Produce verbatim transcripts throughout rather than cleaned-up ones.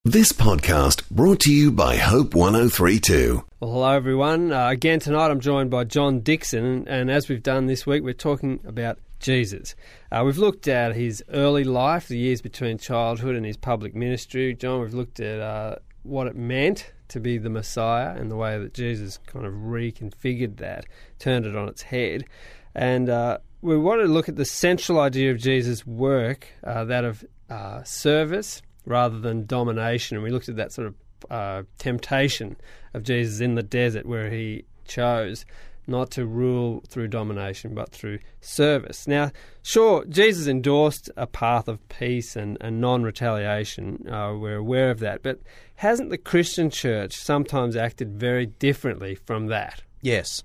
This podcast brought to you by Hope one oh three point two. Well, hello everyone. Uh, again tonight I'm joined by John Dixon, and as we've done this week, we're talking about Jesus. Uh, we've looked at his early life, the years between childhood and his public ministry. John, we've looked at uh, what it meant to be the Messiah and the way that Jesus kind of reconfigured that, turned it on its head. And uh, we wanted to look at the central idea of Jesus' work, uh, that of uh, service rather than domination. And we looked at that sort of uh, temptation of Jesus in the desert, where he chose not to rule through domination but through service. Now, sure, Jesus endorsed a path of peace and, and non-retaliation. Uh, we're aware of that. But hasn't the Christian church sometimes acted very differently from that? Yes.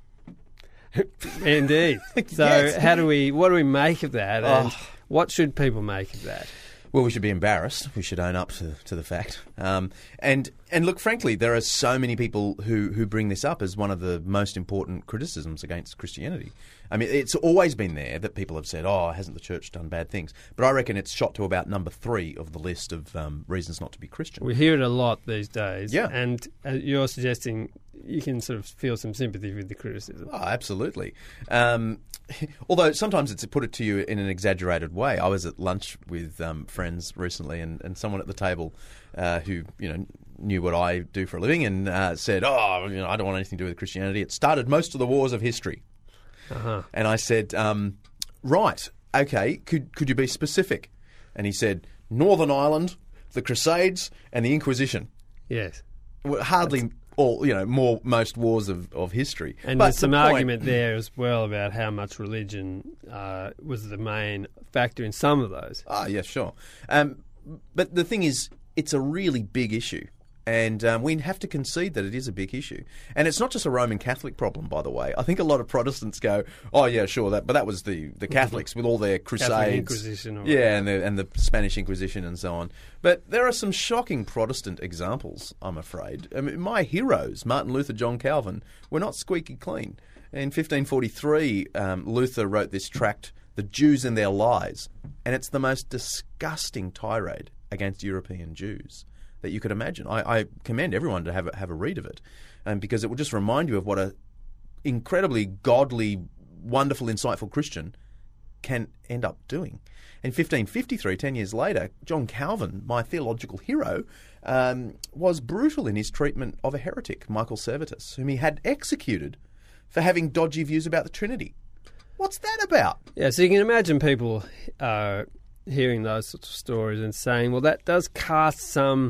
Indeed. So Yes. how do we, what do we make of that? And Oh. what should people make of that? Well, we should be embarrassed. We should own up to, to the fact. Um, and and look, frankly, there are so many people who, who bring this up as one of the most important criticisms against Christianity. I mean, it's always been there that people have said, oh, hasn't the church done bad things? But I reckon it's shot to about number three of the list of um, reasons not to be Christian. We hear it a lot these days. Yeah. And uh, you're suggesting you can sort of feel some sympathy with the criticism. Oh, absolutely. Um, although sometimes it's put it to you in an exaggerated way. I was at lunch with um, friends recently, and, and someone at the table uh, who, you know, knew what I do for a living and uh, said, oh, you know, I don't want anything to do with Christianity. It started most of the wars of history. Uh-huh. And I said, um, right, okay, could could you be specific? And he said, Northern Ireland, the Crusades, and the Inquisition. Yes. Well, hardly That's... all, you know, more most wars of, of history. And but there's some the point... argument there as well about how much religion uh, was the main factor in some of those. Ah, yeah, sure. Um, but the thing is, it's a really big issue. And um, we have to concede that it is a big issue. And it's not just a Roman Catholic problem, by the way. I think a lot of Protestants go, oh, yeah, sure, that, but that was the, the Catholics with all their crusades. Catholic Inquisition. Or yeah, and the, and the Spanish Inquisition and so on. But there are some shocking Protestant examples, I'm afraid. I mean, my heroes, Martin Luther, John Calvin, were not squeaky clean. In fifteen forty-three, um, Luther wrote this tract, The Jews and Their Lies, and it's the most disgusting tirade against European Jews that you could imagine. I, I commend everyone to have a, have a read of it, um, because it will just remind you of what a incredibly godly, wonderful, insightful Christian can end up doing. In fifteen fifty-three, ten years later, John Calvin, my theological hero, um, was brutal in his treatment of a heretic, Michael Servetus, whom he had executed for having dodgy views about the Trinity. What's that about? Yeah, so you can imagine people uh, hearing those sorts of stories and saying, well, that does cast some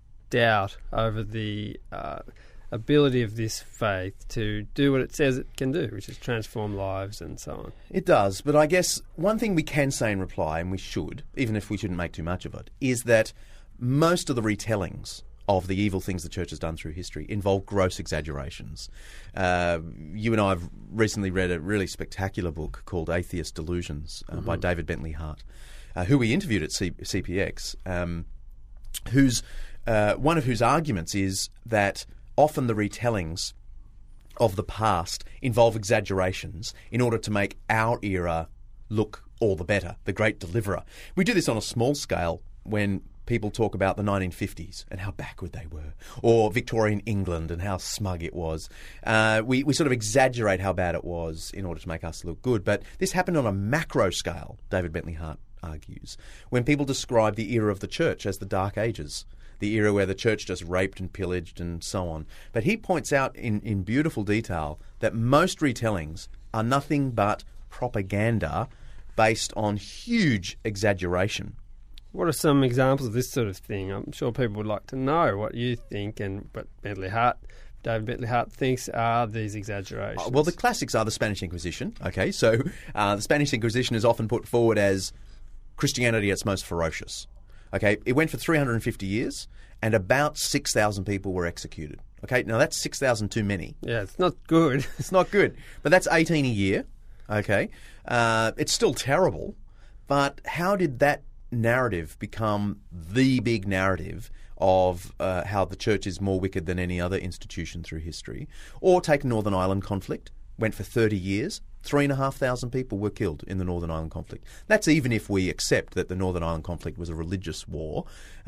doubt over the uh, ability of this faith to do what it says it can do, which is transform lives and so on. It does, but I guess one thing we can say in reply, and we should, even if we shouldn't make too much of it, is that most of the retellings of the evil things the church has done through history involve gross exaggerations. Uh, you and I have recently read a really spectacular book called Atheist Delusions uh, mm-hmm. by David Bentley Hart, uh, who we interviewed at C- CPX, um, who's Uh, one of whose arguments is that often the retellings of the past involve exaggerations in order to make our era look all the better, the great deliverer. We do this on a small scale when people talk about the nineteen fifties and how backward they were, or Victorian England and how smug it was. Uh, we, we sort of exaggerate how bad it was in order to make us look good. But this happened on a macro scale, David Bentley Hart argues, when people describe the era of the church as the Dark Ages, the era where the church just raped and pillaged and so on. But he points out in, in beautiful detail that most retellings are nothing but propaganda based on huge exaggeration. What are some examples of this sort of thing? I'm sure people would like to know what you think and what Bentley Hart, David Bentley Hart thinks are these exaggerations. Uh, well, the classics are the Spanish Inquisition. Okay, so uh, the Spanish Inquisition is often put forward as Christianity at its most ferocious. Okay, it went for three hundred fifty years, and about six thousand people were executed. Okay, now that's six thousand too many. Yeah, it's not good. It's not good, but that's eighteen a year. Okay, uh, it's still terrible, but how did that narrative become the big narrative of uh, how the church is more wicked than any other institution through history? Or take Northern Ireland conflict. went for thirty years. Three and a half thousand people were killed in the Northern Ireland conflict. That's even if we accept that the Northern Ireland conflict was a religious war.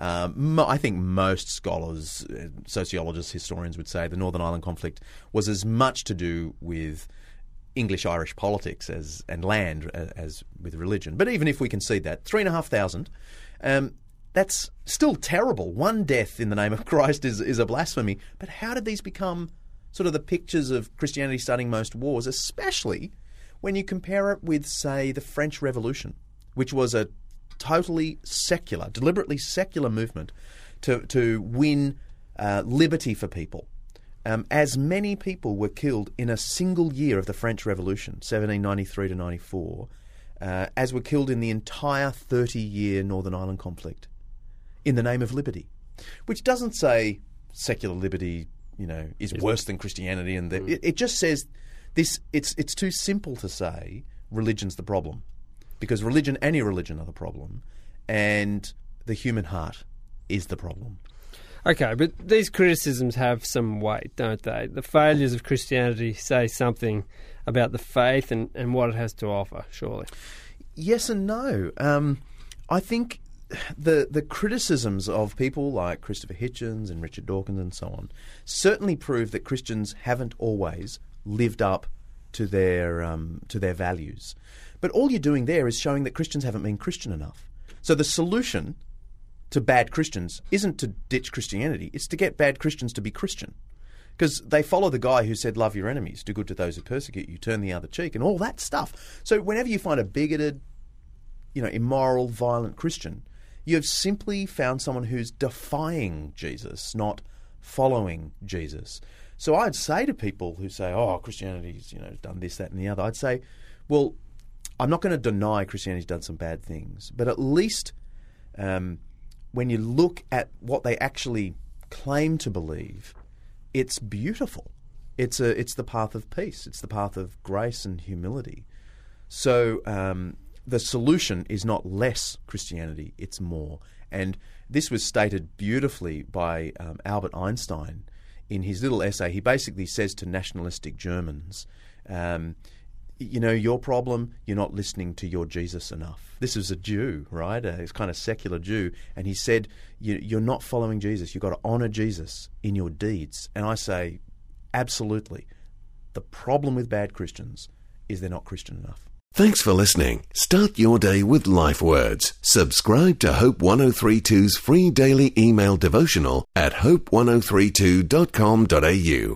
Um, I think most scholars, sociologists, historians would say the Northern Ireland conflict was as much to do with English-Irish politics as and land as, as with religion. But even if we concede that, three and a half thousand, um, that's still terrible. One death in the name of Christ is, is a blasphemy. But how did these become sort of the pictures of Christianity starting most wars, especially when you compare it with, say, the French Revolution, which was a totally secular, deliberately secular movement to, to win uh, liberty for people. Um, as many people were killed in a single year of the French Revolution, seventeen ninety-three to ninety-four, uh, as were killed in the entire thirty-year Northern Ireland conflict in the name of liberty, which doesn't say secular liberty, you know, is Isn't worse it? than Christianity, and the, mm. it, it just says this. It's it's too simple to say religion's the problem, because religion, any religion, are the problem, and the human heart is the problem. Okay, but these criticisms have some weight, don't they? The failures of Christianity say something about the faith and, and what it has to offer, surely. Yes and no. Um, I think the the criticisms of people like Christopher Hitchens and Richard Dawkins and so on certainly prove that Christians haven't always lived up to their um, to their values. But all you're doing there is showing that Christians haven't been Christian enough. So the solution to bad Christians isn't to ditch Christianity, it's to get bad Christians to be Christian. Because they follow the guy who said, love your enemies, do good to those who persecute you, turn the other cheek, and all that stuff. So whenever you find a bigoted, you know, immoral, violent Christian, you've simply found someone who's defying Jesus, not following Jesus. So I'd say to people who say, oh, Christianity's, you know, done this, that, and the other, I'd say, well, I'm not going to deny Christianity's done some bad things, but at least um, when you look at what they actually claim to believe, it's beautiful. It's a, it's the path of peace. It's the path of grace and humility. So um, the solution is not less Christianity, it's more. And this was stated beautifully by um, Albert Einstein in his little essay. He basically says to nationalistic Germans, um, you know, your problem, you're not listening to your Jesus enough. This is a Jew, right? Uh, he's kind of secular Jew. And he said, you, you're not following Jesus. You've got to honour Jesus in your deeds. And I say, absolutely. The problem with bad Christians is they're not Christian enough. Thanks for listening. Start your day with Life Words. Subscribe to Hope ten thirty-two's free daily email devotional at hope ten thirty-two dot com dot a u.